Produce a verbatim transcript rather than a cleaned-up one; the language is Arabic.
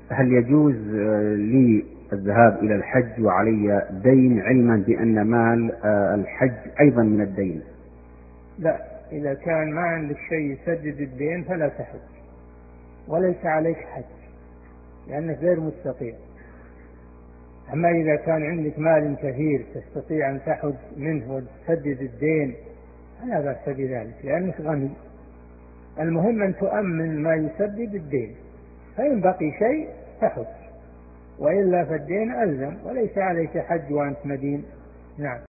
هل يجوز آه، لي الذهاب إلى الحج وعلي دين، علما بأن مال آه، الحج أيضا من الدين؟ لا، إذا كان ما عندك شيء يسدد الدين فلا تحج، وليس عليك حج لأنك غير مستطيع. أما إذا كان عندك مال كثير تستطيع أن تحج منه وتسدد الدين فلا بأس بذلك لأنك غني. المهم أن تؤمن ما يسدد الدين، فإن بقي شيء تحج، وإلا فالدين ألزم وليس عليك حج وأنت مدين. نعم.